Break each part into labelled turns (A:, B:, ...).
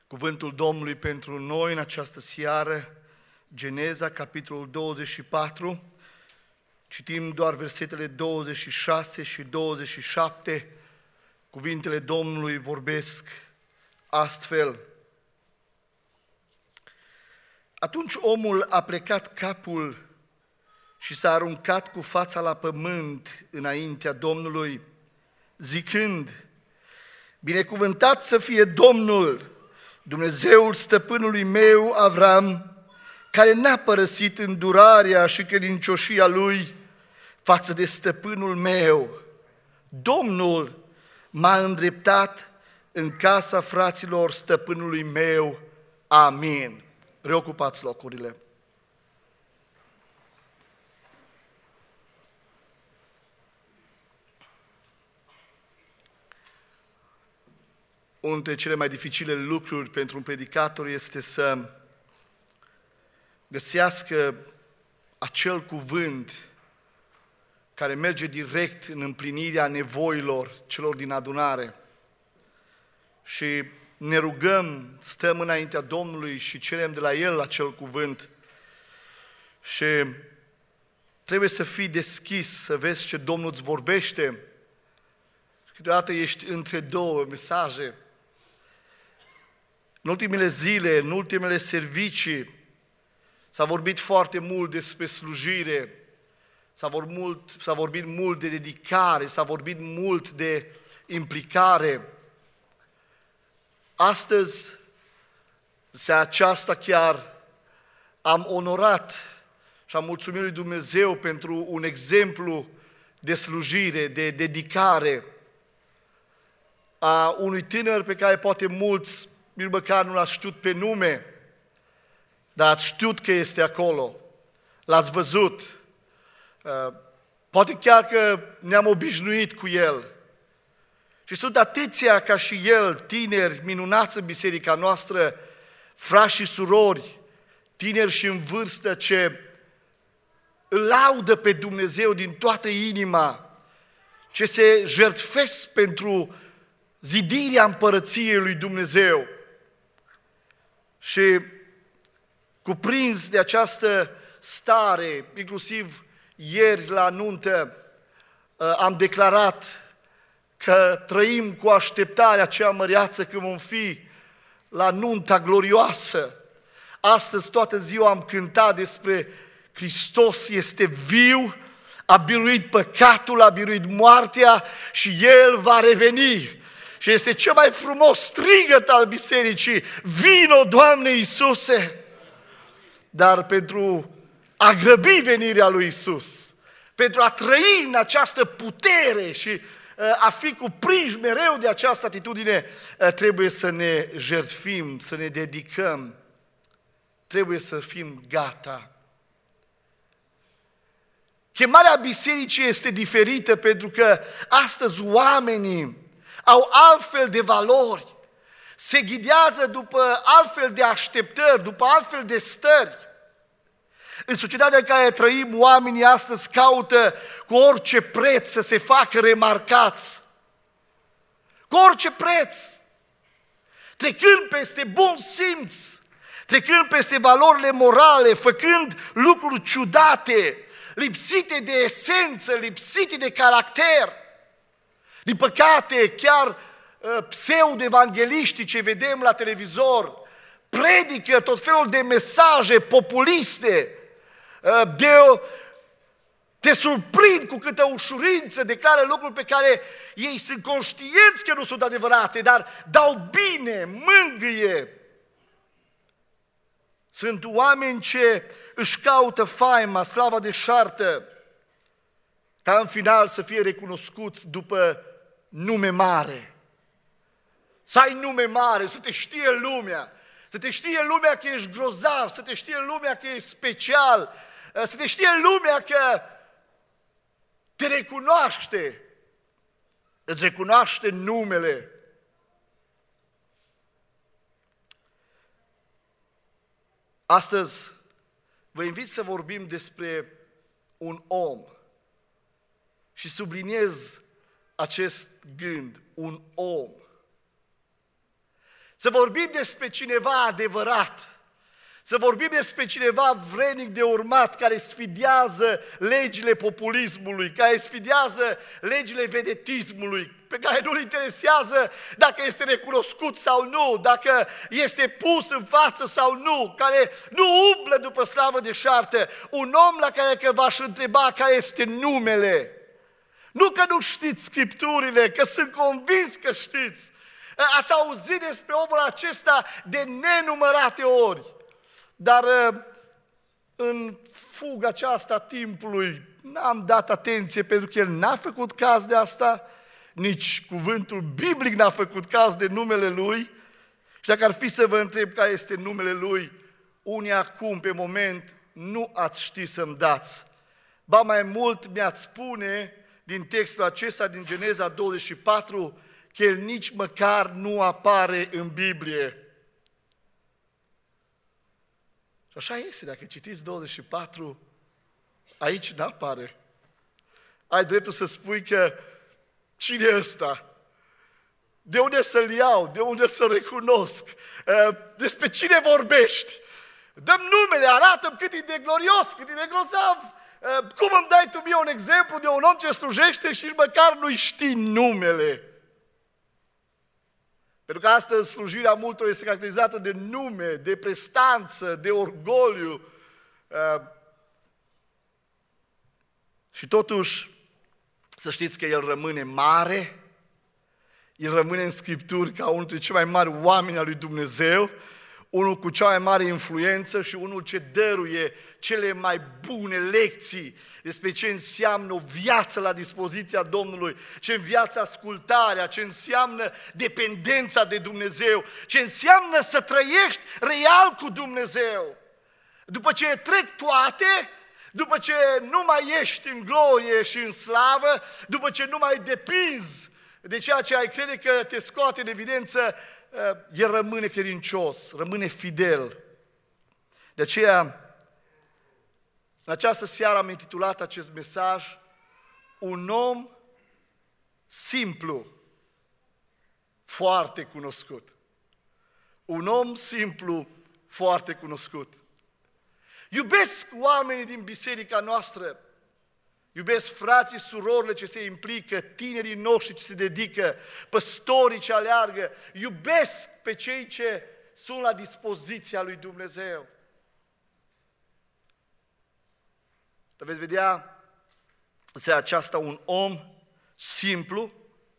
A: Cuvântul Domnului pentru noi în această seară, Geneza, capitolul 24, citim doar versetele 26 și 27, cuvintele Domnului vorbesc astfel. Atunci omul a plecat capul și s-a aruncat cu fața la pământ înaintea Domnului, zicând: Binecuvântat să fie Domnul, Dumnezeul stăpânului meu Avram, care n-a părăsit îndurarea și credincioșia lui față de stăpânul meu. Domnul m-a îndreptat în casa fraților stăpânului meu. Amin. Reocupați locurile. Unul dintre cele mai dificile lucruri pentru un predicator este să găsească acel cuvânt care merge direct în împlinirea nevoilor celor din adunare. Și ne rugăm, stăm înaintea Domnului și cerem de la El acel cuvânt. Și trebuie să fii deschis, să vezi ce Domnul îți vorbește. Câteodată ești între două mesaje. În ultimele zile, în ultimele servicii, s-a vorbit foarte mult despre slujire, s-a vorbit mult de dedicare, s-a vorbit mult de implicare. Astăzi, seara aceasta chiar, am onorat și am mulțumit lui Dumnezeu pentru un exemplu de slujire, de dedicare a unui tânăr pe care poate mulți nici măcar nu l-ați știut pe nume, dar ați știut că este acolo, l-ați văzut, poate chiar că ne-am obișnuit cu el. Și sunt atâția ca și el, tineri minunați în biserica noastră, frați și surori, tineri și în vârstă, ce îl laudă pe Dumnezeu din toată inima, ce se jertfesc pentru zidirea împărăției lui Dumnezeu. Și cuprins de această stare, inclusiv ieri la nuntă, am declarat că trăim cu așteptarea aceea măreață când vom fi la nunta glorioasă. Astăzi toată ziua am cântat despre Hristos este viu, a biruit păcatul, a biruit moartea și El va reveni. Și este cel mai frumos strigăt al bisericii: vino, Doamne Iisuse! Dar pentru a grăbi venirea lui Iisus, pentru a trăi în această putere și a fi cuprinși mereu de această atitudine, trebuie să ne jertfim, să ne dedicăm, trebuie să fim gata. Chemarea bisericii este diferită pentru că astăzi oamenii au altfel de valori, se ghidează după altfel de așteptări, după altfel de stări. În societatea în care trăim, oamenii astăzi caută cu orice preț să se facă remarcați. Cu orice preț. Trecând peste bun simț, trecând peste valorile morale, făcând lucruri ciudate, lipsite de esență, lipsite de caracter. Din păcate, chiar pseudo-evangeliștii ce vedem la televizor predică tot felul de mesaje populiste, te surprind cu câtă ușurință, declară lucruri pe care ei sunt conștienți că nu sunt adevărate, dar dau bine, mângâie. Sunt oameni ce își caută faima, slava deșartă, ca în final să fie recunoscuți după nume mare. Să ai nume mare, să te știe lumea, să te știe lumea că ești grozav, să te știe lumea că ești special, să te știe lumea că te recunoaște, îți recunoaște numele. Astăzi vă invit să vorbim despre un om și subliniez acest gând, un om. Să vorbim despre cineva adevărat. Să vorbim despre cineva vrednic de urmat, care sfidează legile populismului, care sfidează legile vedetismului, pe care nu-l interesează dacă este recunoscut sau nu, dacă este pus în față sau nu, care nu umblă după slavă deșartă. Un om la care că v-aș întreba care este numele. Nu că nu știți Scripturile, că sunt convins că știți. Ați auzit despre omul acesta de nenumărate ori. Dar în fuga aceasta a timpului n-am dat atenție pentru că el n-a făcut caz de asta, nici cuvântul biblic n-a făcut caz de numele lui. Și dacă ar fi să vă întreb care este numele lui, unii acum, pe moment, nu ați ști să-mi dați. Ba mai mult mi-ați spune din textul acesta din Geneza 24 că el nici măcar nu apare în Biblie. Și așa este, dacă citiți 24, aici n-apare. Ai dreptul să spui că cine e ăsta? De unde să-l iau? De unde să-l recunosc? Despre cine vorbești? Dă-mi numele, arată-mi cât e de glorios, cât e de grozav. Cum îmi dai tu mie un exemplu de un om ce slujește și măcar nu-i știi numele? Pentru că astăzi slujirea multor este caracterizată de nume, de prestanță, de orgoliu. Și totuși, să știți că El rămâne mare, El rămâne în Scripturi ca unul dintre cei mai mari oameni al lui Dumnezeu, unul cu cea mai mare influență și unul ce dăruie cele mai bune lecții despre ce înseamnă o viață la dispoziția Domnului, ce înseamnă ascultarea, ce înseamnă dependența de Dumnezeu, ce înseamnă să trăiești real cu Dumnezeu. După ce trec toate, după ce nu mai ești în glorie și în slavă, după ce nu mai depinzi de ceea ce ai crede că te scoate în evidență, el rămâne credincios, rămâne fidel. De aceea, în această seară am intitulat acest mesaj Un om simplu, foarte cunoscut. Un om simplu, foarte cunoscut. Iubesc oamenii din biserica noastră, iubesc frații, surorile ce se implică, tinerii noștri ce se dedică, păstorii ce aleargă, iubesc pe cei ce sunt la dispoziția lui Dumnezeu. Dar veți vedea în seara aceasta un om simplu,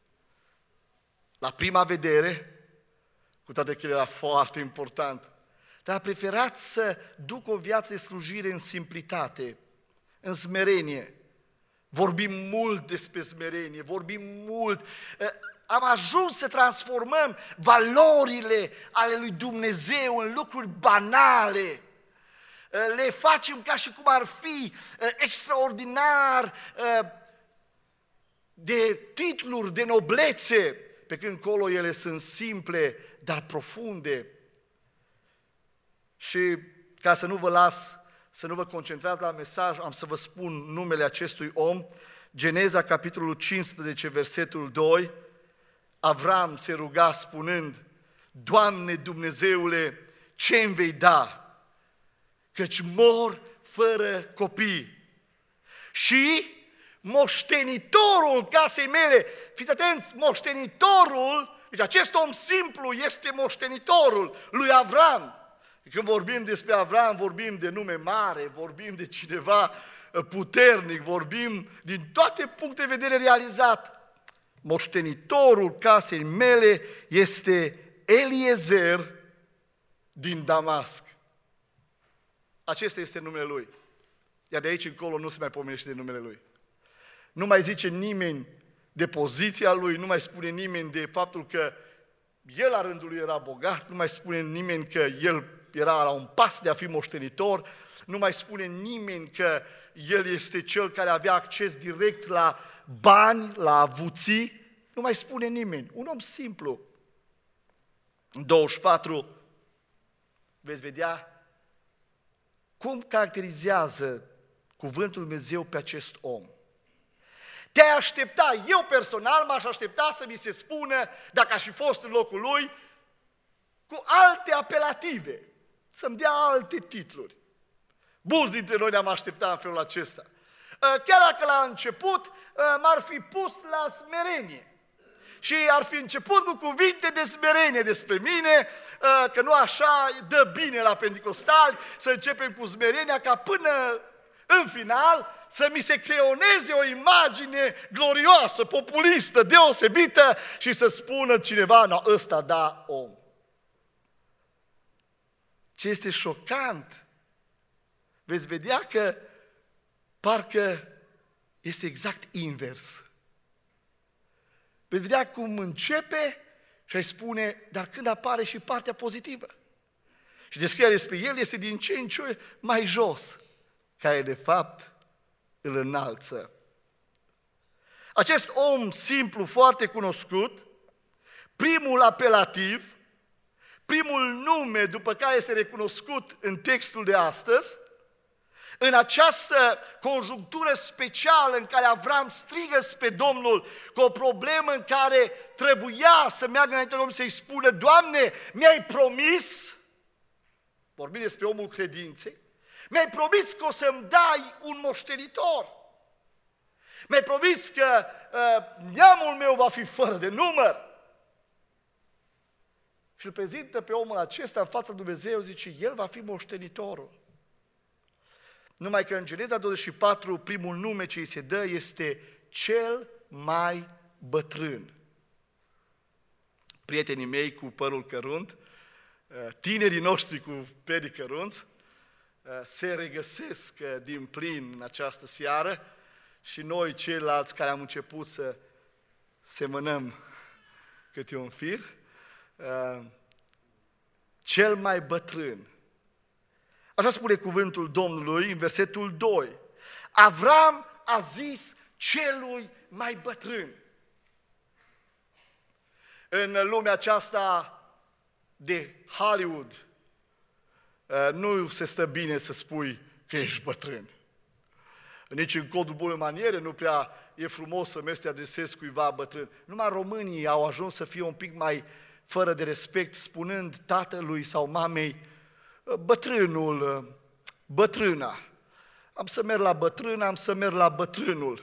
A: la prima vedere, cu toate că el era foarte important, dar a preferat să ducă o viață de slujire în simplitate, în smerenie. Vorbim mult despre smerenie, vorbim mult. Am ajuns să transformăm valorile ale lui Dumnezeu în lucruri banale. Le facem ca și cum ar fi extraordinar de titluri, de noblețe, pe când încolo ele sunt simple, dar profunde. Și ca să nu vă las, să nu vă concentrați la mesaj, am să vă spun numele acestui om. Geneza, capitolul 15, versetul 2, Avram se ruga spunând, Doamne Dumnezeule, ce îmi vei da? Căci mor fără copii. Și moștenitorul casei mele, fiți atenți, moștenitorul, deci acest om simplu este moștenitorul lui Avram. Când vorbim despre Avram, vorbim de nume mare, vorbim de cineva puternic, vorbim din toate puncte de vedere realizat. Moștenitorul casei mele este Eliezer din Damasc. Acesta este numele lui. Iar de aici încolo nu se mai pomenește de numele lui. Nu mai zice nimeni de poziția lui, nu mai spune nimeni de faptul că el la rândul lui era bogat, nu mai spune nimeni că el era la un pas de a fi moștenitor, nu mai spune nimeni că el este cel care avea acces direct la bani, la avuții, nu mai spune nimeni. Un om simplu. În 24 veți vedea cum caracterizează cuvântul Lui Dumnezeu pe acest om. Te-ai aștepta, eu personal m-aș aștepta să mi se spună, dacă aș fi fost în locul lui, cu alte apelative, să-mi dea alte titluri. Mulți dintre noi ne-am așteptat în felul acesta. Chiar dacă la început m-ar fi pus la smerenie și ar fi început cu cuvinte de smerenie despre mine, că nu așa dă bine la Pentecostali, să începem cu smerenia ca până în final să mi se creioneze o imagine glorioasă, populistă, deosebită și să spună cineva, no, ăsta da om. Ce este șocant, veți vedea că parcă este exact invers. Veți vedea cum începe și îi spune, dar când apare și partea pozitivă. Și descrierea despre el este din ce în ce mai jos, care de fapt îl înalță. Acest om simplu, foarte cunoscut, primul apelativ, primul nume după care este recunoscut în textul de astăzi, în această conjunctură specială în care Avram strigă spre Domnul cu o problemă în care trebuia să meargă înainte Domnului să-i spună, Doamne, mi-ai promis, vorbim despre omul credinței, mi-ai promis că o să-mi dai un moștenitor. Mi-ai promis că neamul meu va fi fără de număr. Și îl prezintă pe omul acesta în fața lui Dumnezeu, zice, el va fi moștenitorul. Numai că în Geneza 24, primul nume ce îi se dă este cel mai bătrân. Prietenii mei cu părul cărunt, tinerii noștri cu perii cărunți, se regăsesc din plin în această seară și noi ceilalți care am început să semănăm câte un fir, cel mai bătrân. Așa spune cuvântul Domnului în versetul 2. Avram a zis celui mai bătrân. În lumea aceasta de Hollywood, nu se stă bine să spui că ești bătrân. Nici în codul bunei maniere nu prea e frumos să mergi să te adresezi cuiva bătrân. Numai românii au ajuns să fie un pic mai fără de respect, spunând tatălui sau mamei, bătrânul, bătrâna. Am să merg la bătrână, am să merg la bătrânul.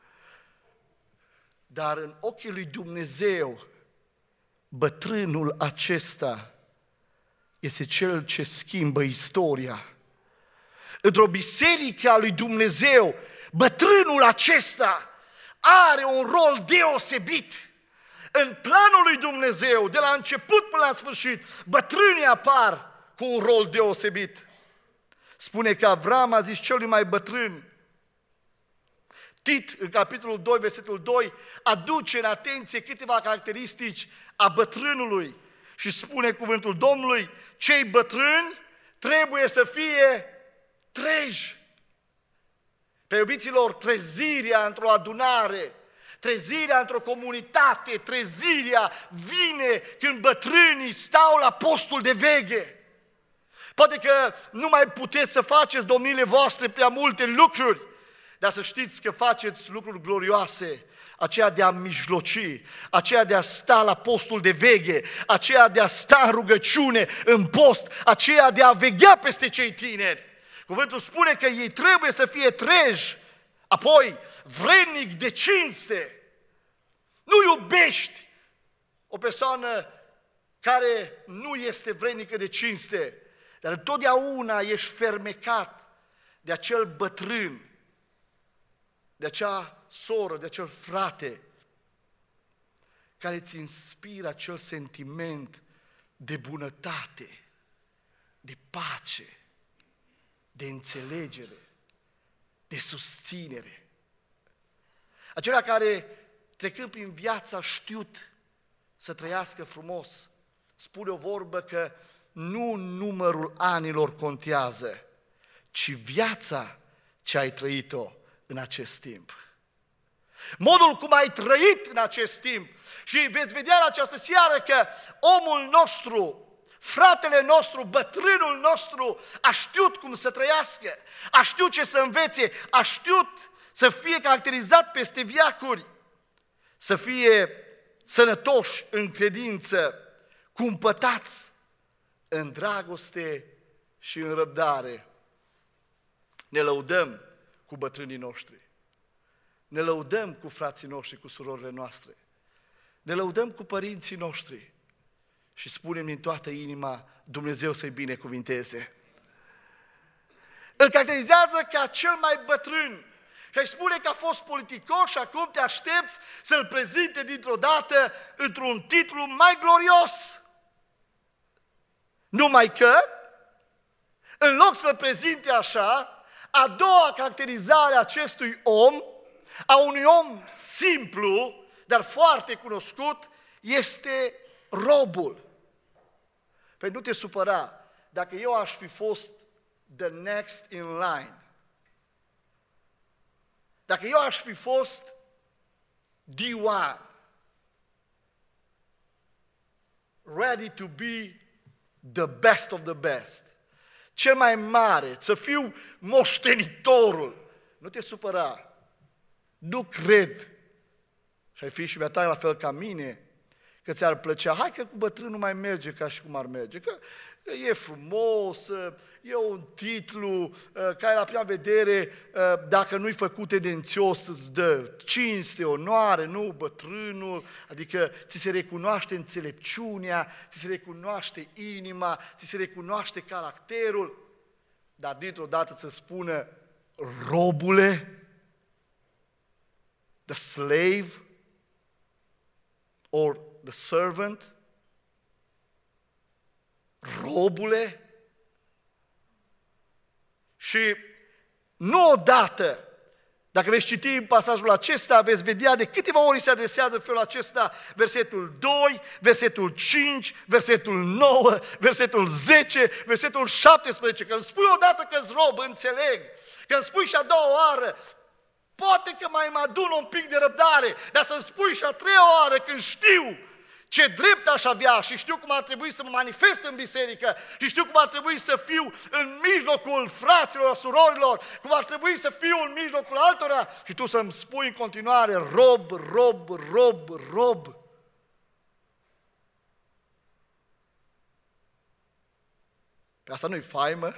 A: Dar în ochii lui Dumnezeu, bătrânul acesta este cel ce schimbă istoria. Într-o biserică a lui Dumnezeu, bătrânul acesta are un rol deosebit. În planul lui Dumnezeu, de la început până la sfârșit, bătrânii apar cu un rol deosebit. Spune că Avram a zis celui mai bătrân. Tit, în capitolul 2, versetul 2, aduce în atenție câteva caracteristici a bătrânului și spune cuvântul Domnului, cei bătrâni trebuie să fie treji. Pe iubiților, trezirea într-o adunare, trezirea într-o comunitate, trezirea vine când bătrânii stau la postul de veghe. Poate că nu mai puteți să faceți, domnile voastre, prea multe lucruri, dar să știți că faceți lucruri glorioase, aceea de a mijloci, aceea de a sta la postul de veghe, aceea de a sta în rugăciune, în post, aceea de a veghea peste cei tineri. Cuvântul spune că ei trebuie să fie treji, apoi vrednic de cinste. Nu iubești o persoană care nu este vrednică de cinste, dar întotdeauna ești fermecat de acel bătrân, de acea soră, de acel frate care îți inspiră acel sentiment de bunătate, de pace, de înțelegere, de susținere. Acelea care, trecând prin viața, știut să trăiască frumos. Spune o vorbă că nu numărul anilor contează, ci viața ce ai trăit-o în acest timp. Modul cum ai trăit în acest timp. Și veți vedea în această seară că omul nostru, fratele nostru, bătrânul nostru a știut cum să trăiască, a știut ce să învețe, a știut să fie caracterizat peste veacuri, să fie sănătoși în credință, cumpătați în dragoste și în răbdare. Ne lăudăm cu bătrânii noștri. Ne lăudăm cu frații noștri, cu surorile noastre. Ne lăudăm cu părinții noștri. Și spunem din toată inima, Dumnezeu să-i binecuvinteze. Îl caracterizează ca cel mai bătrân. Și îi spune că a fost politicos și acum te aștepți să-l prezinte dintr-o dată într-un titlu mai glorios. Numai că, în loc să-l prezinte așa, a doua caracterizare a acestui om, a unui om simplu, dar foarte cunoscut, este robul. Păi nu te supăra, dacă eu aș fi fost the next in line, dacă eu aș fi fost D1, ready to be the best of the best, cel mai mare, să fiu moștenitorul, nu te supăra, nu cred, și ai fi și mi-a la fel ca mine, că ți-ar plăcea, hai că cu bătrânul mai merge ca și cum ar merge, că e frumos, e un titlu care la prima vedere, dacă nu-i făcut tendențios, îți dă cinste, onoare, nu bătrânul, adică ți se recunoaște înțelepciunea, ți se recunoaște inima, ți se recunoaște caracterul, dar dintr-o dată să spună robule, the slave, or the servant, robule. Și nu odată, dacă veți citi pasajul acesta, veți vedea de câteva ori se adresează felul acesta versetul 2, versetul 5, versetul 9, versetul 10, versetul 17. Când spui odată că-s rob, înțeleg. Când spui și a doua oară, poate că mai mă adun un pic de răbdare, dar să-mi spui și a treia oară când știu ce drept aș avea și știu cum ar trebui să mă manifest în biserică și știu cum ar trebui să fiu în mijlocul fraților, surorilor, cum ar trebui să fiu în mijlocul altora și tu să-mi spui în continuare rob, rob, rob, rob. Pe asta nu-i faimă,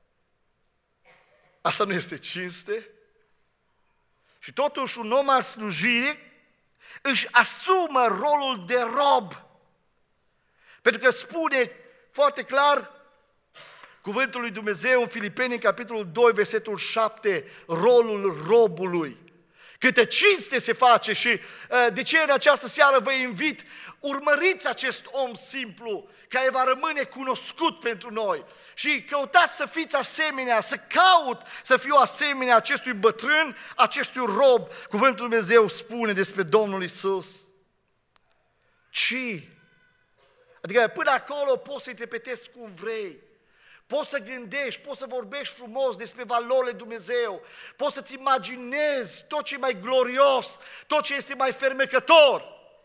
A: asta nu este cinste. Și totuși un om al slujirii își asumă rolul de rob. Pentru că spune foarte clar cuvântul lui Dumnezeu în Filipeni, în capitolul 2, versetul 7, rolul robului. Câtă cinste se face și de ce în această seară vă invit, urmăriți acest om simplu care va rămâne cunoscut pentru noi și căutați să fiți asemenea, să caut să fiu asemenea acestui bătrân, acestui rob. Cuvântul Dumnezeu spune despre Domnul Iisus. Adică până acolo poți să interpretezi cum vrei. Poți să gândești, poți să vorbești frumos despre valorile Dumnezeu, poți să-ți imaginezi tot ce e mai glorios, tot ce este mai fermecător.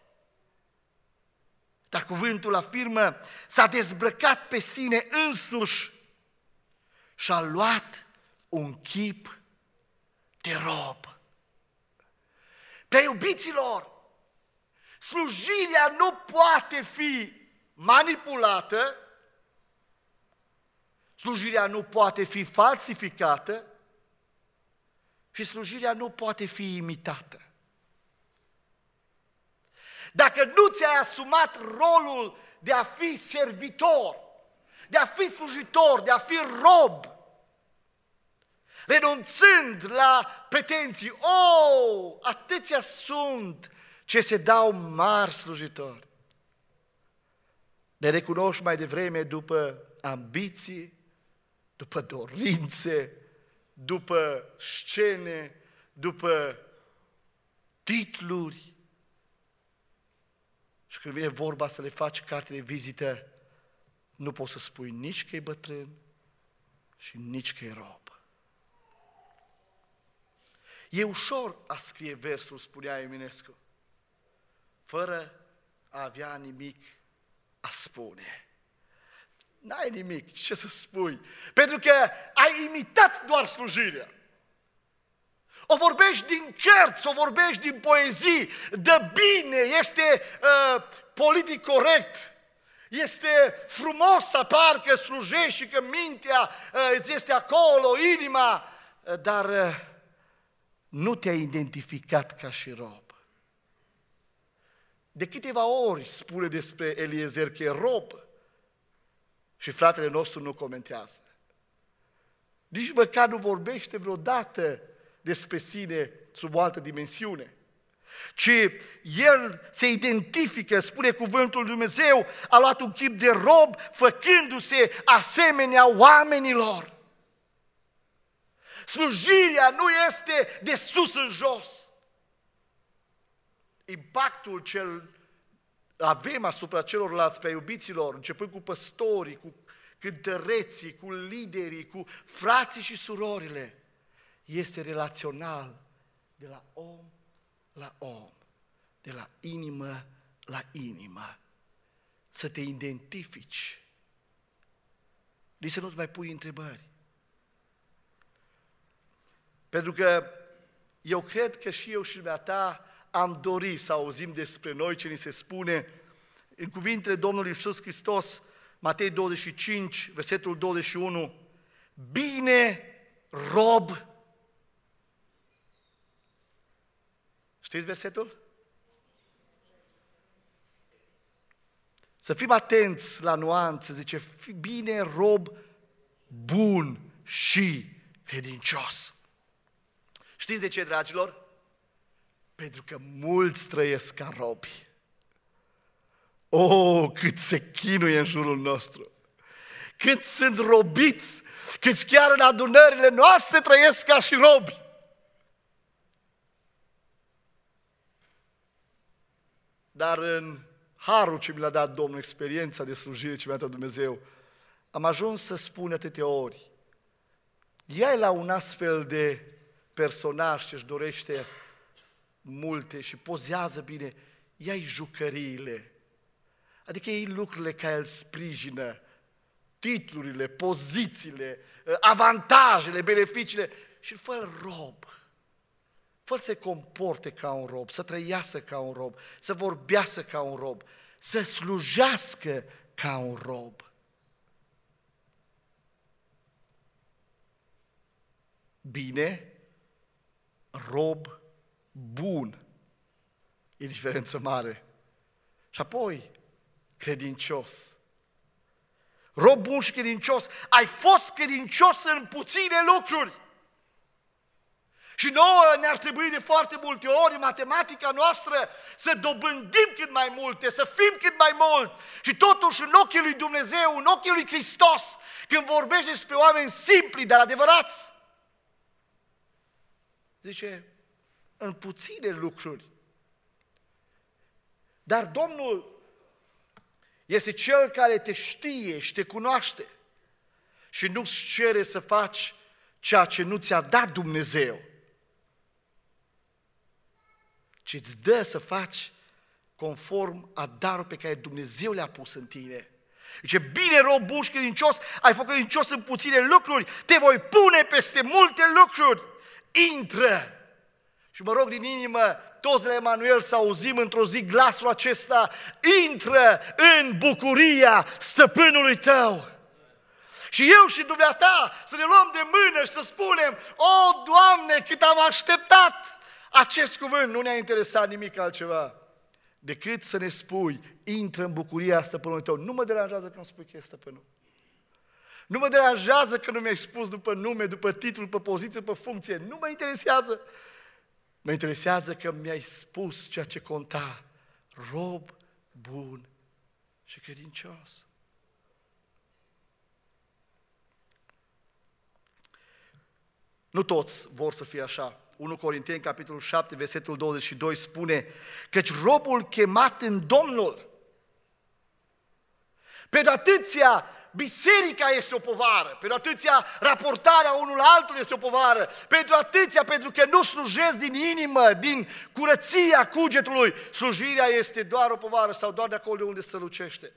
A: Dar cuvântul afirmă, s-a dezbrăcat pe sine însuși și a luat un chip de rob. Pe iubiților, slujirea nu poate fi manipulată, slujirea nu poate fi falsificată și slujirea nu poate fi imitată. Dacă nu ți-ai asumat rolul de a fi servitor, de a fi slujitor, de a fi rob, renunțând la pretenții, atâția sunt ce se dau mari slujitori. Ne recunoști mai devreme după ambiții, după dorințe, după scene, după titluri. Și când vine vorba să le faci carte de vizită, nu poți să spui nici că e bătrân și nici că e rob. E ușor a scrie versul, spunea Eminescu, fără a avea nimic a spune. N-ai nimic, ce să spui? Pentru că ai imitat doar slujirea. O vorbești din cărți, o vorbești din poezii, dă bine, este politic corect, este frumos să apar că slujești și că mintea îți este acolo, inima, dar nu te-ai identificat ca și rob. De câteva ori spune despre Eliezer că e rob și fratele nostru nu comentează. Nici măcar nu vorbește vreodată despre sine sub o altă dimensiune. Ci el se identifică, spune cuvântul lui Dumnezeu, a luat un chip de rob, făcându-se asemenea oamenilor. Slujirea nu este de sus în jos. Impactul ce avem asupra celorlalți prea iubiților, începând cu păstorii, cu cântăreții, cu liderii, cu frații și surorile, este relațional de la om la om, de la inimă la inimă. Să te identifici. Nici să nu-ți mai pui întrebări. Pentru că eu cred că și eu și dumneata am dorit să auzim despre noi ce ni se spune în cuvintele Domnului Iisus Hristos, Matei 25, versetul 21, bine, rob. Știți versetul? Să fim atenți la nuanțe, zice, bine, rob, bun și credincios. Știți de ce, dragilor? Pentru că mulți trăiesc ca robi. Oh, cât se chinuie în jurul nostru! Cât sunt robiți! Cât chiar în adunările noastre trăiesc ca și robi! Dar în harul ce mi l-a dat Domnul, experiența de slujire ce mi-a dat Dumnezeu, am ajuns să spun atâtea ori, ia la un astfel de personaj ce își dorește multe și pozează bine, ia-i jucăriile, adică ei lucrurile care îl sprijină, titlurile, pozițiile, avantajele, beneficiile și fă-l rob. Fă-l să se comporte ca un rob, să trăiască ca un rob, să vorbească ca un rob, să slujească ca un rob. Bine, rob bun. E diferență mare. Și apoi, credincios. Rob bun și credincios. Ai fost credincios în puține lucruri. Și nouă ne-ar trebui de foarte multe ori în matematica noastră să dobândim cât mai multe, să fim cât mai mult. Și totuși în ochii lui Dumnezeu, în ochii lui Hristos, când vorbește despre oameni simpli, dar adevărați, zice, în puține lucruri. Dar Domnul este Cel care te știe și te cunoaște și nu-ți cere să faci ceea ce nu ți-a dat Dumnezeu, ci îți dă să faci conform a darul pe care Dumnezeu le-a pus în tine. Zice, bine, rob bun și credincios, ai făcut credincios în puține lucruri, te voi pune peste multe lucruri. Intră! Și mă rog din inimă, toți la Emanuel să auzim într-o zi glasul acesta, intră în bucuria stăpânului tău. Și eu și dumneata să ne luăm de mână și să spunem, o, Doamne, cât am așteptat acest cuvânt, nu ne-a interesat nimic altceva decât să ne spui, intră în bucuria stăpânului tău. Nu mă deranjează că îmi spui că e stăpânul. Nu mă deranjează că nu mi-ai spus după nume, după titlu, după poziție, după funcție. Nu mă interesează. Mă interesează că mi-ai spus ceea ce conta. Rob bun și credincios. Nu toți vor să fie așa. 1 Corinteni, capitolul 7, versetul 22 spune, căci robul chemat în Domnul, pentru atâția biserica este o povară, pentru atâția raportarea unul la altul este o povară, pentru atâția, pentru că nu slujesc din inimă, din curăția cugetului, slujirea este doar o povară sau doar de acolo de unde se lucește.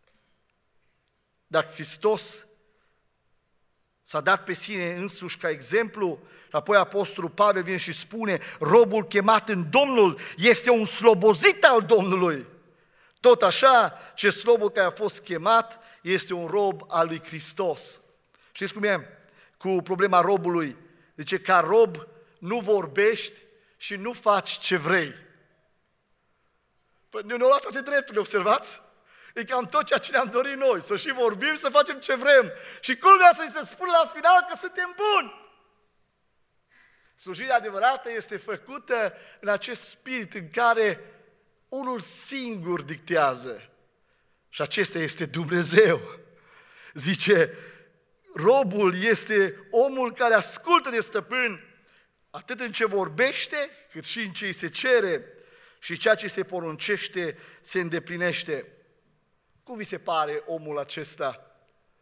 A: Dar Hristos s-a dat pe sine însuși ca exemplu, apoi Apostolul Pavel vine și spune, robul chemat în Domnul este un slobozit al Domnului. Tot așa, ce slobul care a fost chemat este un rob al lui Hristos. Știți cum e? Cu problema robului. Zice, ca rob nu vorbești și nu faci ce vrei. Păi ne-au luat toate drepturile, observați? E cam tot ceea ce ne-am dorit noi, să și vorbim, să facem ce vrem. Și culmea să-i se spună la final că suntem buni. Slujirea adevărată este făcută în acest spirit în care unul singur dictează. Și acesta este Dumnezeu. Zice, robul este omul care ascultă de stăpân atât în ce vorbește, cât și în ce îi se cere și ceea ce se poruncește se îndeplinește. Cum vi se pare omul acesta?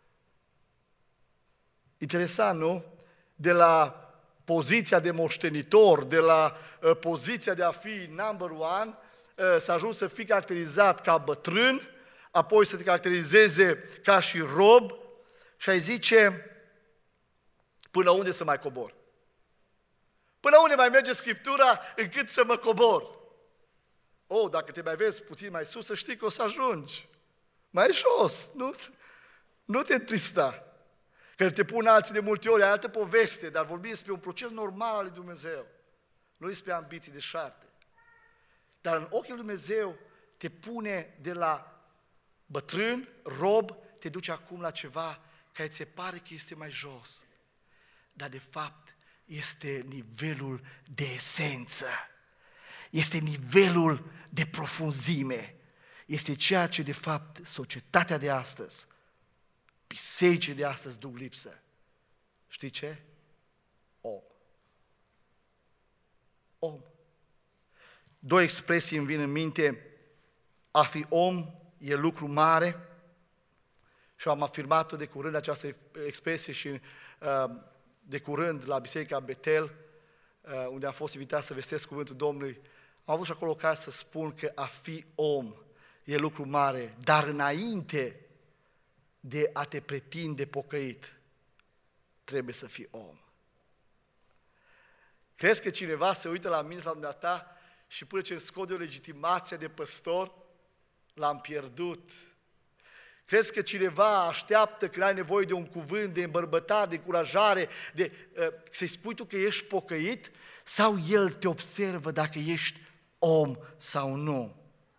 A: Interesant, nu? De la poziția de moștenitor, de la poziția de a fi number one, s-a ajuns să fie caracterizat ca bătrân, apoi să te caracterizeze ca și rob și ai zice, până unde să mai cobor? Până unde mai merge Scriptura încât să mă cobor? Dacă te mai vezi puțin mai sus, să știi că o să ajungi mai jos, nu te întrista. Că te pun alții de multe ori, e altă poveste, dar vorbim despre un proces normal al lui Dumnezeu, nu despre ambiții de șarte. Dar în ochii lui Dumnezeu te pune de la bătrân, rob, te duce acum la ceva care ți se pare că este mai jos. Dar de fapt este nivelul de esență, este nivelul de profunzime, este ceea ce de fapt societatea de astăzi, bisericii de astăzi duc lipsă. Știi ce? Om. Om. Două expresii îmi vin în minte. A fi om e lucru mare și am afirmat-o de curând această expresie și de curând la Biserica Betel, unde am fost invitat să vestesc cuvântul Domnului, am avut și acolo ca să spun că a fi om e lucru mare, dar înainte de a te pretinde pocăit, trebuie să fii om. Crezi că cineva se uită la mine sau la dumneata și până ce îmi scot eu legitimația de păstor, l-am pierdut? Crezi că cineva așteaptă când ai nevoie de un cuvânt, de îmbărbătare, de încurajare, să-i spui tu că ești pocăit? Sau el te observă dacă ești om sau nu?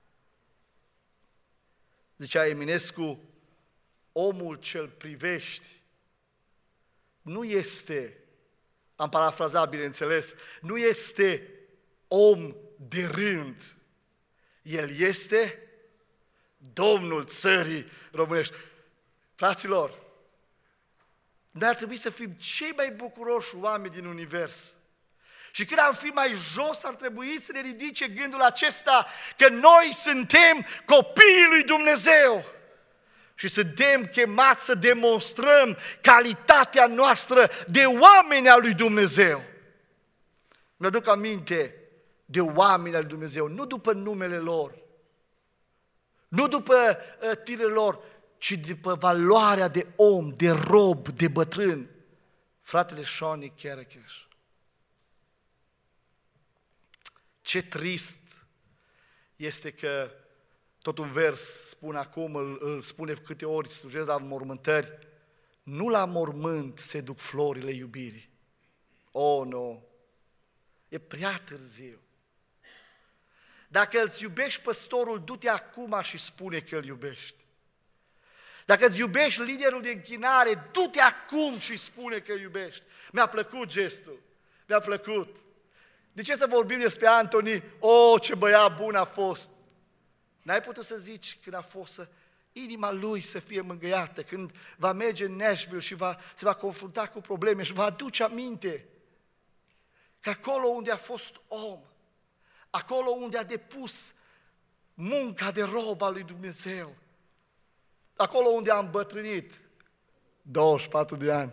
A: Zicea Eminescu, omul ce-l privești nu este, am parafrazat bineînțeles, nu este om de rând. El este Domnul țării românești. Fraților, noi ar trebui să fim cei mai bucuroși oameni din univers. Și când am fi mai jos, ar trebui să ne ridice gândul acesta că noi suntem copiii lui Dumnezeu și suntem chemați să demonstrăm calitatea noastră de oameni al lui Dumnezeu. Mi-aduc aminte de oameni al lui Dumnezeu, nu după numele lor, nu după tirele lor, ci după valoarea de om, de rob, de bătrân. Fratele Shoni Kerekesh. Ce trist este că tot un vers spune acum, îl spune câte ori slujesc la mormântări, nu la mormânt se duc florile iubirii. Nu! E prea târziu. Dacă îți iubești păstorul, du-te acum și spune că îl iubești. Dacă îți iubești liderul de închinare, du-te acum și spune că îl iubești. Mi-a plăcut gestul, mi-a plăcut. De ce să vorbim despre Antoni? Ce băiat bun a fost! N-ai putut să zici când a fost inima lui să fie mângâiată, când va merge în Nashville și se va confrunta cu probleme și va aduce aminte că acolo unde a fost om, acolo unde a depus munca de rob al lui Dumnezeu, acolo unde a îmbătrânit 24 de ani,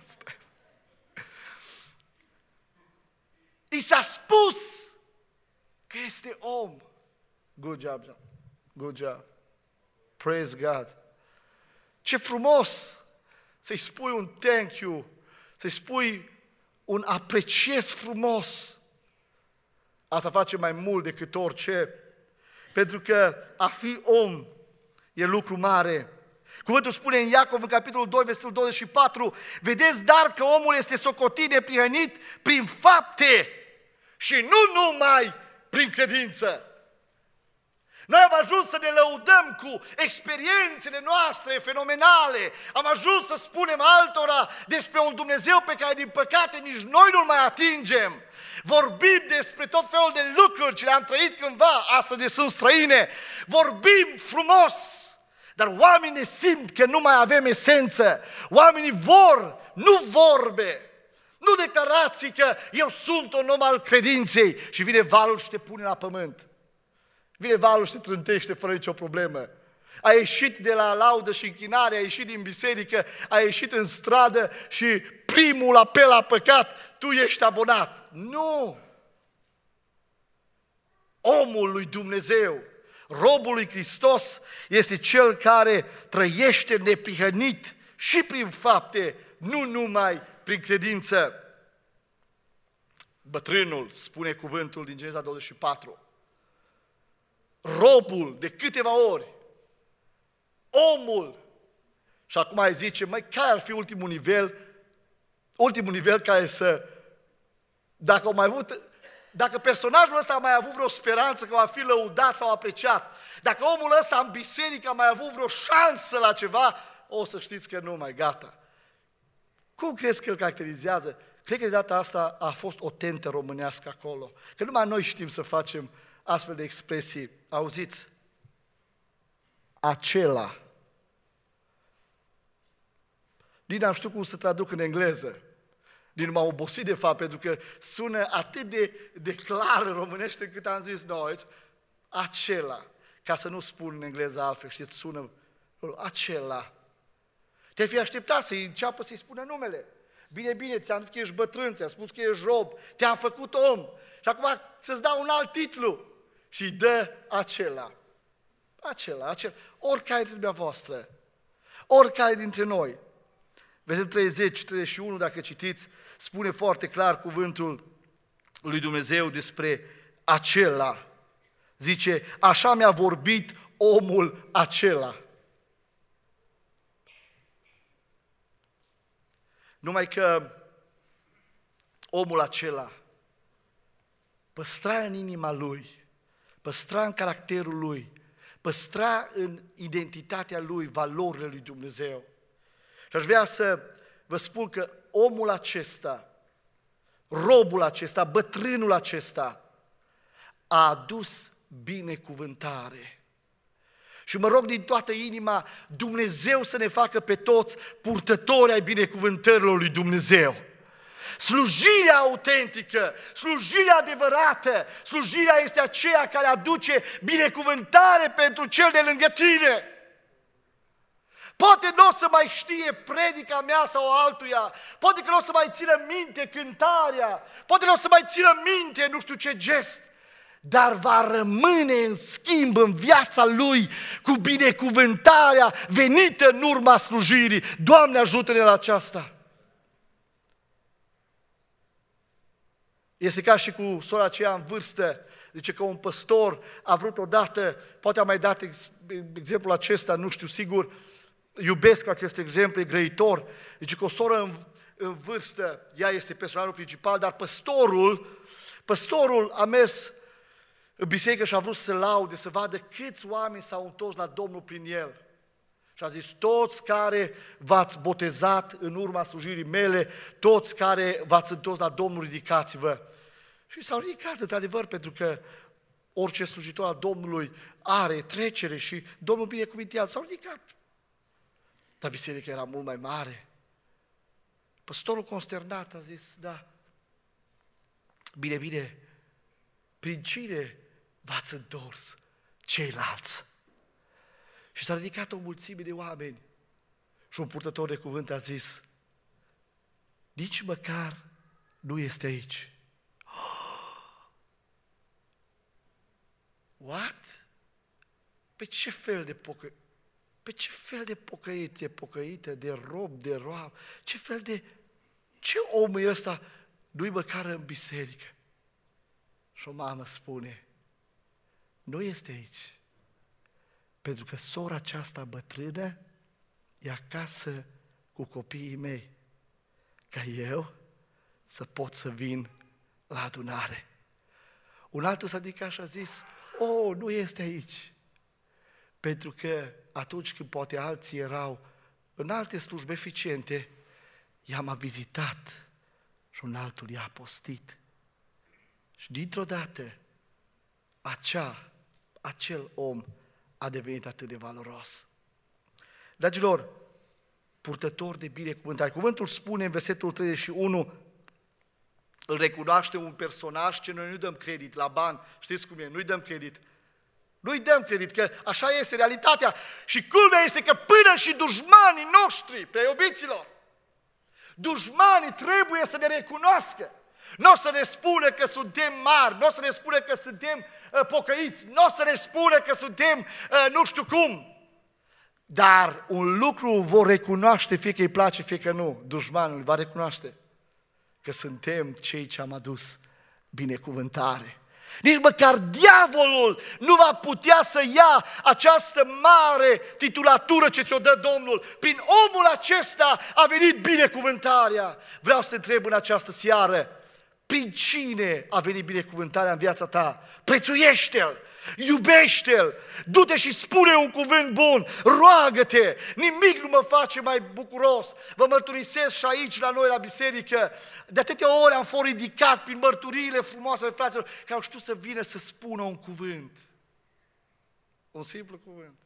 A: i s-a spus că este om. Good job, John. Good job. Praise God. Ce frumos să-i spui un thank you, să-i spui un apreciez frumos. Asta face mai mult decât orice. pentru că a fi om e lucru mare. Cuvântul spune în Iacov, în capitolul 2, versetul 24, vedeți dar că omul este socotit neprihănit prin fapte și nu numai prin credință. Noi am ajuns să ne lăudăm cu experiențele noastre fenomenale, am ajuns să spunem altora despre un Dumnezeu pe care, din păcate, nici noi nu-L mai atingem. Vorbim despre tot felul de lucruri ce le-am trăit cândva, astăzi ne sunt străine. Vorbim frumos, dar oamenii simt că nu mai avem esență. Oamenii vor, nu vorbe, nu declarații că eu sunt un om al credinței și vine valul și te pune la pământ. Vine valul și te trântește fără nicio problemă. Ai ieșit de la laudă și închinare, ai ieșit din biserică, ai ieșit în stradă și primul apel la păcat, tu ești abonat. Nu! Omul lui Dumnezeu, robul lui Hristos, este cel care trăiește neprihănit și prin fapte, nu numai prin credință. Bătrânul, spune cuvântul din Geneza 24, robul de câteva ori, omul, și acum ai zice, măi, care ar fi ultimul nivel care să, dacă personajul ăsta a mai avut vreo speranță că va fi lăudat sau apreciat, dacă omul ăsta în biserică a mai avut vreo șansă la ceva, o să știți că nu mai, gata. Cum crezi că îl caracterizează? Cred că de data asta a fost o tentă românească acolo, că numai noi știm să facem astfel de expresii. Auziți? Acela. Nici n-am știut cum să traduc în engleză. Nici m-am obosit de fapt, pentru că sună atât de clar în românește încât am zis, acela. Ca să nu spun în engleză altfel, știți, sună acela. Te-ai fi așteptat să înceapă să-i spună numele. Bine, ți-am zis că ești bătrân, ți-am spus că ești rob, te-am făcut om. Și acum să-ți dau un alt titlu. Și dă acela. Oricare dintre dumneavoastră, oricare dintre noi. Versetul 30, 31, dacă citiți, spune foarte clar cuvântul lui Dumnezeu despre acela. Zice, așa mi-a vorbit omul acela. Numai că omul acela păstra în inima lui, păstra în caracterul lui, păstra în identitatea lui valorile lui Dumnezeu. Și aș vrea să vă spun că omul acesta, robul acesta, bătrânul acesta, a adus binecuvântare. Și mă rog din toată inima, Dumnezeu să ne facă pe toți purtători ai binecuvântărilor lui Dumnezeu. Slujirea autentică, slujirea adevărată, slujirea este aceea care aduce binecuvântare pentru cel de lângă tine. Poate nu o să mai știe predica mea sau altuia, poate că nu o să mai țină minte cântarea, poate nu o să mai țină minte nu știu ce gest, dar va rămâne în schimb în viața lui cu binecuvântarea venită în urma slujirii. Doamne, ajută-ne la aceasta! Este ca și cu sora aceea în vârstă, zice că un păstor a vrut odată, poate a mai dat exemplul acesta, nu știu sigur, iubesc acest exemplu, e grăitor, zice că o soră în vârstă, ea este personajul principal, dar păstorul a mers în biserică și a vrut să laude, să vadă câți oameni s-au întors la Domnul prin el. Și a zis, toți care v-ați botezat în urma slujirii mele, toți care v-ați întors la Domnul, ridicați-vă. Și s-au ridicat, într-adevăr, pentru că orice slujitor al Domnului are trecere și Domnul binecuvintează. S-au ridicat. Dar biserica era mult mai mare. Păstorul consternat a zis, da, bine, prin cine v-ați întors ceilalți? Și s-a ridicat o mulțime de oameni și un purtător de cuvânt a zis, nici măcar nu este aici. What? Pe ce fel de pocăită, de rob, de roab? Ce om e ăsta? Nu-i măcar în biserică. Și o mamă spune, nu este aici. Pentru că sora aceasta bătrână e acasă cu copiii mei, ca eu să pot să vin la adunare. Un altul s-a ridicat și a zis, nu este aici. Pentru că atunci când poate alții erau în alte slujbe eficiente, i-am vizitat și un altul i-a postit. Și dintr-o dată, acel om a devenit atât de valoros. Dragilor, purtător de binecuvântare. Cuvântul spune în versetul 31, îl recunoaște un personaj ce noi nu dăm credit la bani. Știți cum e? Nu-i dăm credit. Nu-i dăm credit, că așa este realitatea. Și culmea este că până și dușmanii noștri, preiubiților, dușmanii trebuie să ne recunoască. Nu o să ne spună că suntem mari, nu o să ne spună că suntem pocăiți, nu o să ne spună că suntem nu știu cum. Dar un lucru vor recunoaște, fie că îi place, fie că nu, dușmanul va recunoaște că suntem cei ce am adus binecuvântare. Nici măcar diavolul nu va putea să ia această mare titulatură ce ți-o dă Domnul. Prin omul acesta a venit binecuvântarea. Vreau să te întreb în această seară, prin cine a venit binecuvântarea în viața ta? Prețuiește-l! Iubește-l, du-te și spune un cuvânt bun, roagă-te, nimic nu mă face mai bucuros. Vă mărturisesc și aici la noi la biserică, de atâtea ori am fost ridicat prin mărturiile frumoase ale fraților, că au știut să vină să spună un cuvânt, un simplu cuvânt.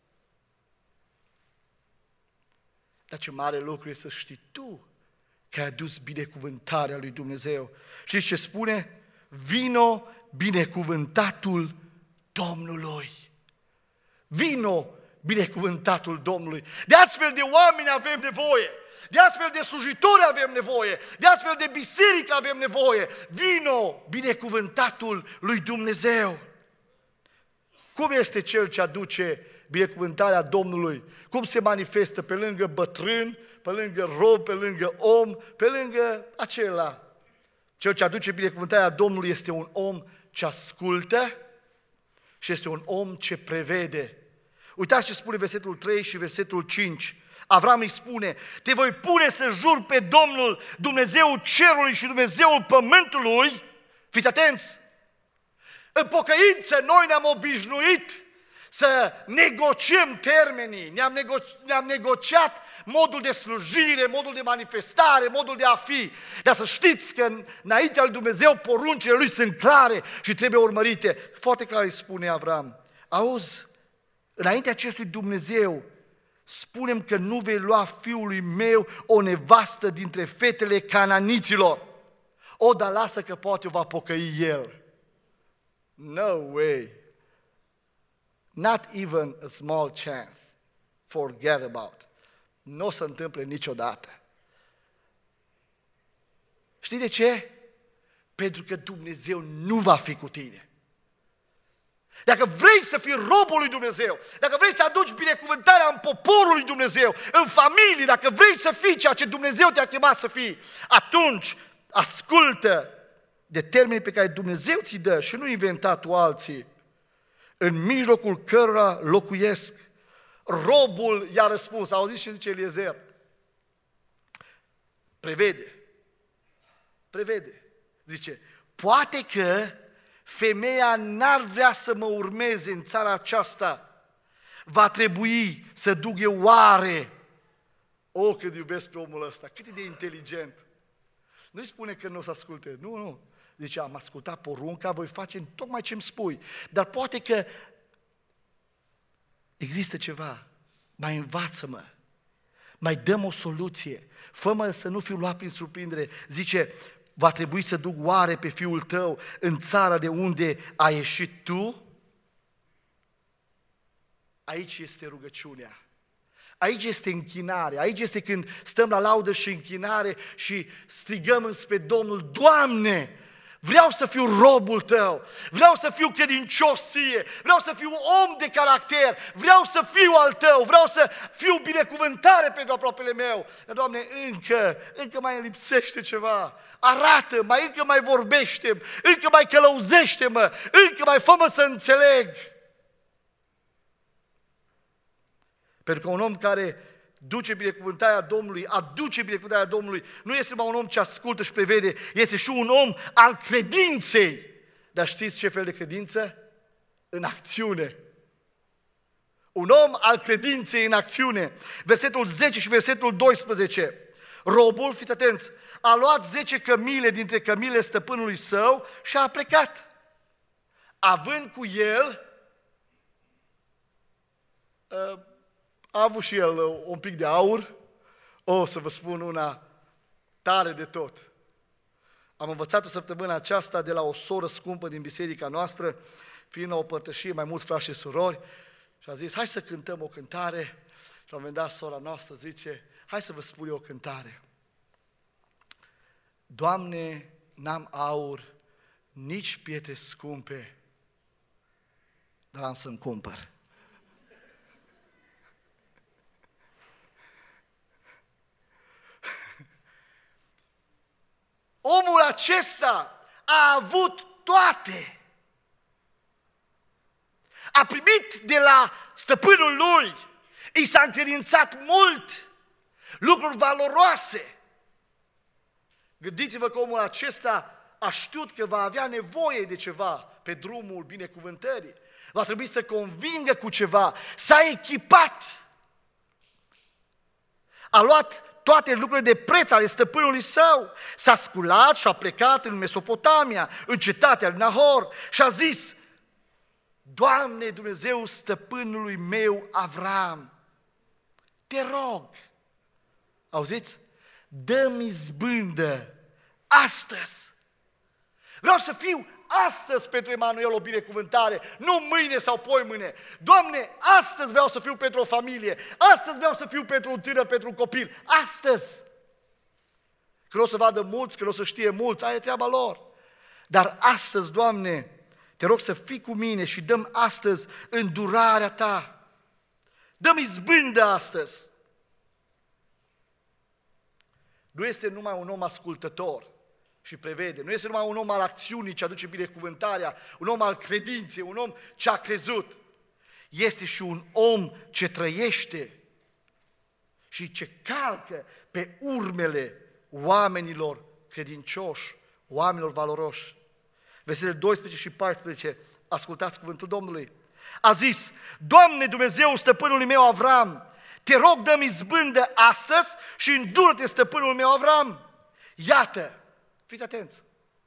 A: Dar ce mare lucru e să știi tu că ai adus binecuvântarea lui Dumnezeu. Știți ce spune? Vino binecuvântatul Domnului. Vino binecuvântatul Domnului. De astfel de oameni avem nevoie. De astfel de slujitori avem nevoie. De astfel de biserică avem nevoie. Vino binecuvântatul lui Dumnezeu. Cum este cel ce aduce binecuvântarea Domnului? Cum se manifestă pe lângă bătrân, pe lângă rob, pe lângă om, pe lângă acela? Cel ce aduce binecuvântarea Domnului este un om ce ascultă și este un om ce prevede. Uitați ce spune versetul 3 și versetul 5. Avram îi spune, te voi pune să jur pe Domnul, Dumnezeul cerului și Dumnezeul pământului. Fiți atenți! În pocăință noi ne-am obișnuit să negociem termenii, ne-am negociat modul de slujire, modul de manifestare, modul de a fi. Dar să știți că înaintea lui Dumnezeu poruncile lui sunt clare și trebuie urmărite. Foarte clar îi spune Avram, auzi, înaintea acestui Dumnezeu spunem că nu vei lua fiului meu o nevastă dintre fetele cananiților. Dar lasă că poate o va pocăi el. No way. Not even a small chance. Forget about. Nu o să întâmple niciodată. Știi de ce? Pentru că Dumnezeu nu va fi cu tine. Dacă vrei să fii robul lui Dumnezeu, dacă vrei să aduci binecuvântarea în poporul lui Dumnezeu, în familie, dacă vrei să fii ceea ce Dumnezeu te-a chemat să fii, atunci ascultă de termenii pe care Dumnezeu ți-i dă și nu inventa tu alții, în mijlocul cărora locuiesc. Robul i-a răspuns, auziți ce zice Eliezer? Prevede. Zice, poate că femeia n-ar vrea să mă urmeze în țara aceasta, va trebui să duc eu oare. Cât iubesc pe omul ăsta, cât e de inteligent. Nu-i spune că nu o să asculte, nu. Zice, am ascultat porunca, voi face tocmai ce îmi spui. Dar poate că există ceva, mai învață-mă, mai dăm o soluție, fă-mă să nu fiu luat prin surprindere. Zice, va trebui să duc oare pe fiul tău în țara de unde ai ieșit tu? Aici este rugăciunea. Aici este închinare, aici este când stăm la laudă și închinare și strigăm înspre Domnul, Doamne, vreau să fiu robul Tău, vreau să fiu credincios Ție, vreau să fiu om de caracter, vreau să fiu al Tău, vreau să fiu binecuvântare pentru aproapele meu. Dar, Doamne, încă mai îmi lipsește ceva, arată-mă, încă mai vorbește-mă, încă mai călăuzește-mă, încă mai fă-mă să înțeleg. Pentru că un om care duce binecuvântarea Domnului, aduce binecuvântarea Domnului, nu este numai un om ce ascultă și prevede, este și un om al credinței. Dar știți ce fel de credință? În acțiune. Un om al credinței în acțiune. Versetul 10 și versetul 12. Robul, fiți atenți, a luat 10 cămile dintre cămile stăpânului său și a plecat. Având cu el, a avut și el un pic de aur. O, să vă spun una tare de tot. Am învățat o săptămână aceasta de la o soră scumpă din biserica noastră, fiind la o părtășie mai mulți frați și surori, și a zis, hai să cântăm o cântare. Și la un moment dat sora noastră zice, hai să vă spun eu o cântare. Doamne, n-am aur, nici pietre scumpe, dar am să-mi cumpăr. Omul acesta a avut toate. A primit de la stăpânul lui, i s-a încredințat mult, lucruri valoroase. Gândiți-vă că omul acesta a știut că va avea nevoie de ceva pe drumul binecuvântării. Va trebui să convingă cu ceva, s-a echipat. A luat toate lucrurile de preț ale stăpânului său, s-a sculat și a plecat în Mesopotamia, în cetatea lui Nahor și a zis, Doamne Dumnezeu stăpânului meu Avram, te rog, auziți? Dă-mi izbândă astăzi. Vreau să fiu astăzi pentru Emanuel o binecuvântare, nu mâine sau poimâine. Doamne, astăzi vreau să fiu pentru o familie, astăzi vreau să fiu pentru un tânăr, pentru un copil, astăzi. Că nu o să vadă mulți, că nu o să știe mulți, aia e treaba lor. Dar astăzi, Doamne, te rog să fii cu mine și dăm astăzi îndurarea Ta. Dă-mi izbândă astăzi. Nu este numai un om ascultător și prevede, nu este numai un om al acțiunii ce aduce binecuvântarea, un om al credinței, un om ce a crezut. Este și un om ce trăiește și ce calcă pe urmele oamenilor credincioși, oamenilor valoroși. Versetele 12 și 14, ascultați cuvântul Domnului. A zis, Doamne Dumnezeu stăpânului meu Avram, te rog, dă-mi izbândă astăzi și îndură-te stăpânul meu Avram. Iată, fiți atenți.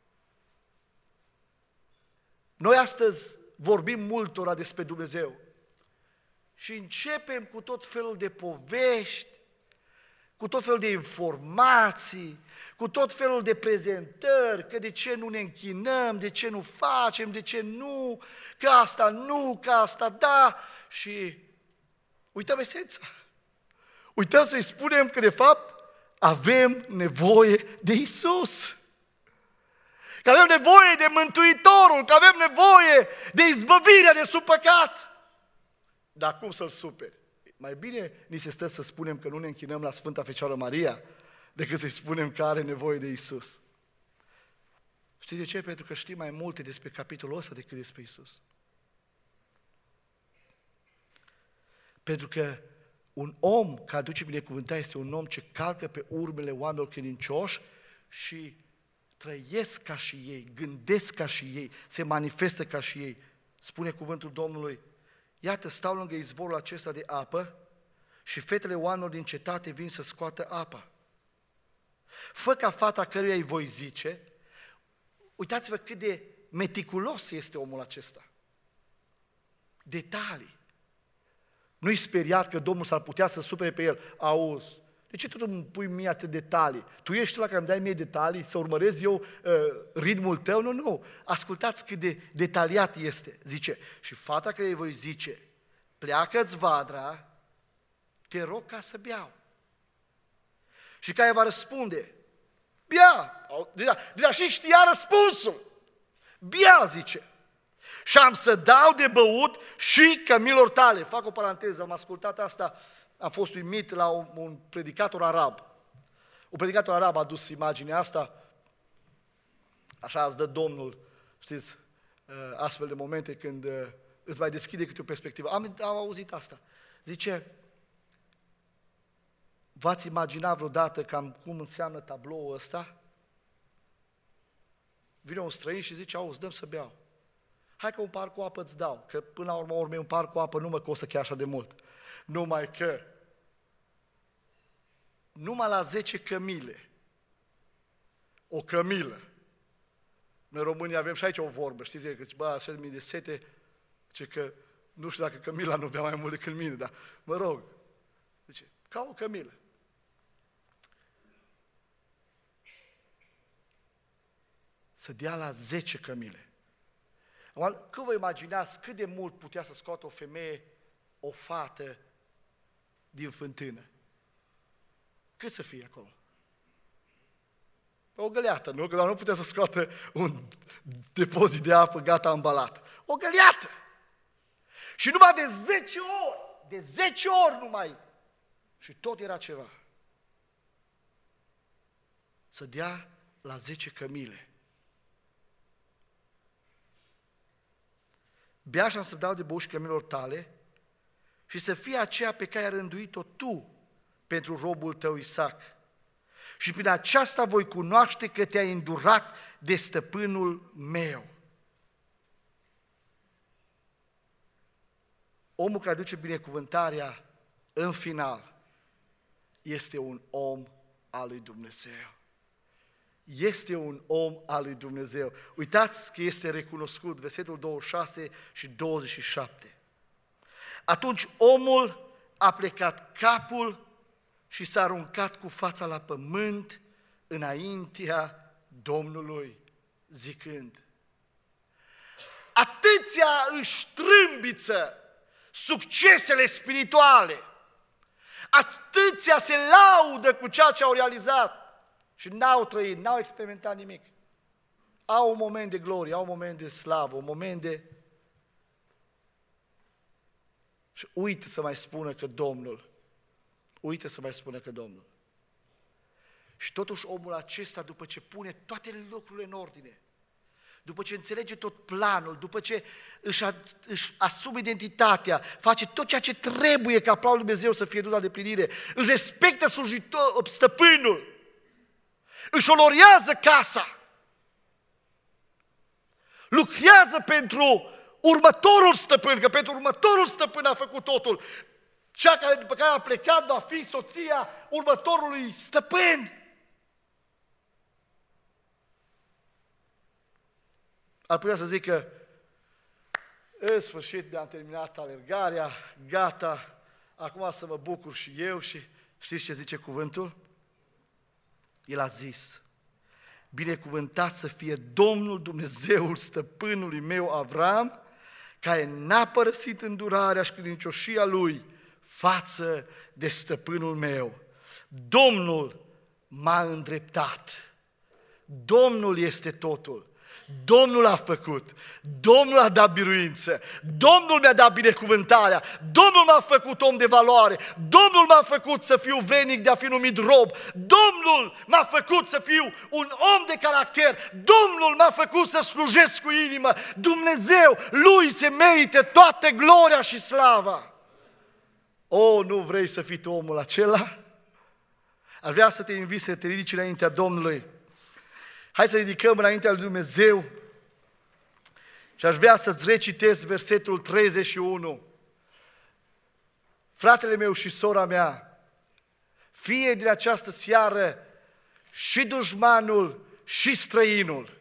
A: Noi astăzi vorbim multora despre Dumnezeu și începem cu tot felul de povești, cu tot felul de informații, cu tot felul de prezentări, că de ce nu ne închinăm, de ce nu facem, de ce nu, că asta nu, că asta da, și uităm esența. Uităm să-i spunem că de fapt avem nevoie de Isus. Că avem nevoie de Mântuitorul, că avem nevoie de izbăvirea de sub păcat. Dar cum să-L superi? Mai bine ni se stă să spunem că nu ne închinăm la Sfânta Fecioară Maria, decât să-i spunem că are nevoie de Isus. Știți de ce? Pentru că știi mai multe despre capitolul ăsta decât despre Isus. Pentru că un om care aduce binecuvântare este un om ce calcă pe urmele oamenilor credincioși și trăiesc ca și ei, gândesc ca și ei, se manifestă ca și ei. Spune cuvântul Domnului, iată, stau lângă izvorul acesta de apă și fetele oamenilor din cetate vin să scoată apa. Fă ca fata căruia îi voi zice, uitați-vă cât de meticulos este omul acesta. Detalii. Nu-i speriat că Domnul s-ar putea să supere pe el. Auzi, de ce tu îmi pui mie atât detalii? Tu ești la care îmi dai mie detalii, să urmărez eu ritmul tău? Nu, nu. Ascultați cât de detaliat este. Zice, și fata care îi voi zice, pleacă-ți vadra, te rog ca să beau. Și care va răspunde, bea. Deja și știa răspunsul. Bea, zice. Și am să dau de băut și cămilor tale. Fac o paranteză, am ascultat asta, am fost uimit la un predicator arab. Un predicator arab a dus imaginea asta, așa îți dă Domnul, știți, astfel de momente când îți mai deschide câte o perspectivă. Am auzit asta. Zice, V-ați imaginat vreodată cam cum înseamnă tabloul ăsta? Vine un străin și zice, auzi, dăm să beau. Hai că un par cu apă îți dau, că până la urmă un par cu apă nu mă costă chiar așa de mult. Numai că, numai la 10 cămile, o cămilă, noi românii avem și aici o vorbă, știți, că zice, bă, așa de mii de sete, zice că, nu știu dacă cămila nu bea mai mult decât mine, dar mă rog, zice, ca o cămilă. Să dea la 10 cămile. Când vă imaginați cât de mult putea să scoată o femeie, o fată din fântână? Cât să fie acolo? O găleată, nu? Că nu putea să scoată un depozit de apă gata ambalat. O găleată! Și numai de 10 ori numai. Și tot era ceva. Să dea la 10 cămile. Bea și am să dau de băuși cămilor tale și să fie aceea pe care ai rânduit-o tu pentru robul tău Isaac. Și prin aceasta voi cunoaște că te-ai îndurat de stăpânul meu. Omul care aduce binecuvântarea în final este un om al lui Dumnezeu. Este un om al lui Dumnezeu. Uitați că este recunoscut, versetul 26 și 27. Atunci omul a plecat capul și s-a aruncat cu fața la pământ înaintea Domnului, zicând: atâția își trâmbiță succesele spirituale, atâția se laudă cu ceea ce au realizat și n-au trăit, n-au experimentat nimic. Au un moment de glorie, au un moment de slavă, un moment de... Și uită să mai spună că Domnul, Și totuși omul acesta, după ce pune toate lucrurile în ordine, după ce înțelege tot planul, după ce își asumă identitatea, face tot ceea ce trebuie ca planul lui Dumnezeu să fie dus la deplinire, își respectă stăpânul, își onorează casa, lucrează pentru următorul stăpân, că pentru următorul stăpân a făcut totul. Cea care după care a plecat va fi soția următorului stăpân. Ar putea să zică: în sfârșit mi-am terminat alergarea, gata, acum să mă bucur și eu. Și știți ce zice cuvântul? El a zis: binecuvântat să fie Domnul Dumnezeul stăpânului meu Avram, care n-a părăsit îndurarea și credincioșia lui față de stăpânul meu. Domnul m-a îndreptat. Domnul este totul. Domnul a făcut, Domnul a dat biruință, Domnul mi-a dat binecuvântarea, Domnul m-a făcut om de valoare, Domnul m-a făcut să fiu vrednic de a fi numit rob, Domnul m-a făcut să fiu un om de caracter, Domnul m-a făcut să slujesc cu inimă, Dumnezeu, Lui se merită toată gloria și slava. O, nu vrei să fii tu omul acela? Aș vrea să te invit să te ridici înaintea Domnului. Hai să ridicăm înaintea lui Dumnezeu și aș vrea să-ți recitesc versetul 31. Fratele meu și sora mea, fie din această seară și dușmanul și străinul,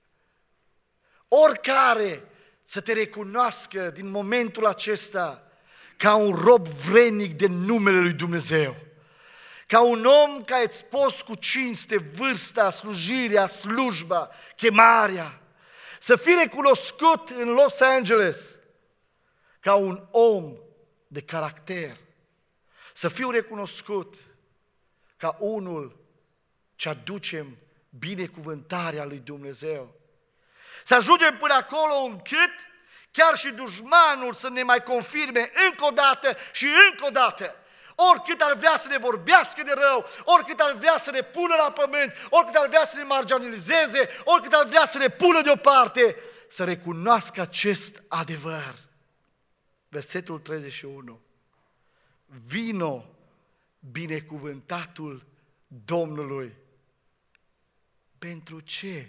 A: oricare să te recunoască din momentul acesta ca un rob vrednic de numele lui Dumnezeu. Ca un om care îți poți cu cinste vârsta, slujirea, slujba, chemarea, să fii recunoscut în Los Angeles ca un om de caracter, să fiu recunoscut ca unul ce aducem binecuvântarea lui Dumnezeu. Să ajungem până acolo încât chiar și dușmanul să ne mai confirme încă o dată și încă o dată. Oricât ar vrea să ne vorbească de rău, oricât ar vrea să ne pună la pământ, oricât ar vrea să ne marginalizeze, oricât ar vrea să ne pună deoparte, să recunoască acest adevăr. Versetul 31. Vino binecuvântatul Domnului. Pentru ce?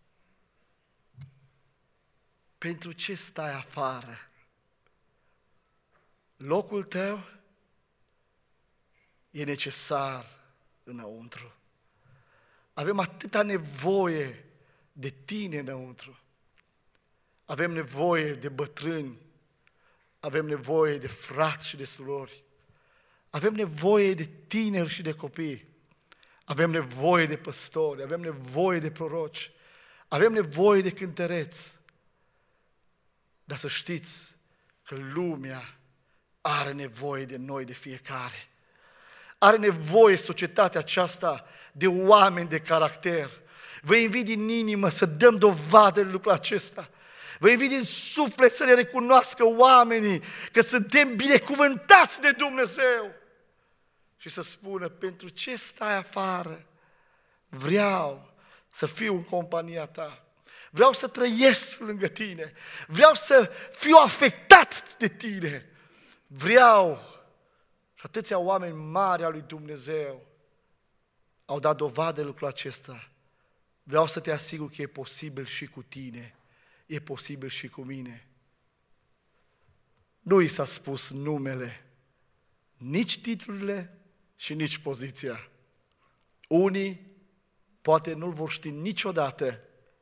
A: Pentru ce stai afară? Locul tău e necesar înăuntru. Avem atâta nevoie de tine înăuntru. Avem nevoie de bătrâni, avem nevoie de frați și de surori, avem nevoie de tineri și de copii, avem nevoie de păstori, avem nevoie de proroci, avem nevoie de cântăreți. Dar să știți că lumea are nevoie de noi, de fiecare. Are nevoie societatea aceasta de oameni de caracter. Vă invit din inimă să dăm dovadă de lucrul acesta. Vă invit din suflet să ne recunoască oamenii că suntem binecuvântați de Dumnezeu. Și să spună, pentru ce stai afară? Vreau să fiu în compania ta. Vreau să trăiesc lângă tine. Vreau să fiu afectat de tine. Vreau. Și atâția oameni mari al lui Dumnezeu au dat dovadă de lucrul acesta. Vreau să te asigur că e posibil și cu tine. E posibil și cu mine. Nu i s-a spus numele, nici titlurile și nici poziția. Unii poate nu-l vor ști niciodată,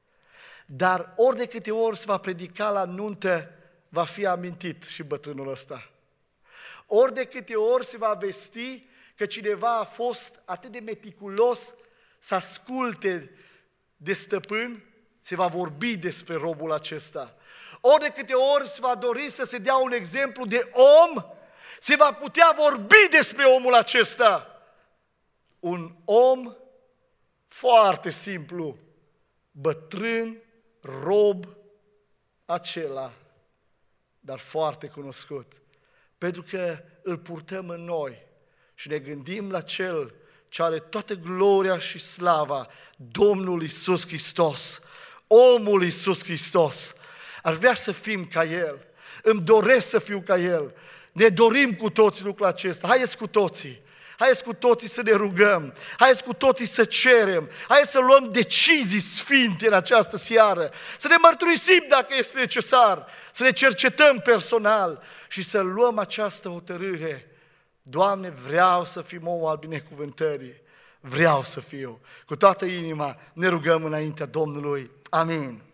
A: dar ori de câte ori se va predica la nuntă, va fi amintit și bătrânul ăsta. Ori de câte ori se va vesti că cineva a fost atât de meticulos să asculte de stăpân, se va vorbi despre robul acesta. Ori de câte ori se va dori să se dea un exemplu de om, se va putea vorbi despre omul acesta. Un om foarte simplu, bătrân, rob, acela, dar foarte cunoscut. Pentru că îl purtăm în noi și ne gândim la Cel ce are toată gloria și slava, Domnul Iisus Hristos, omul Iisus Hristos. Aș vrea să fim ca El, îmi doresc să fiu ca El, ne dorim cu toții lucrul acesta. Haideți cu toții să ne rugăm, haideți cu toții să cerem, haideți să luăm decizii sfinte în această seară, să ne mărturisim dacă este necesar, să ne cercetăm personal și să luăm această hotărâre. Doamne, vreau să fim omul al binecuvântării, vreau să fiu. Cu toată inima ne rugăm înaintea Domnului. Amin.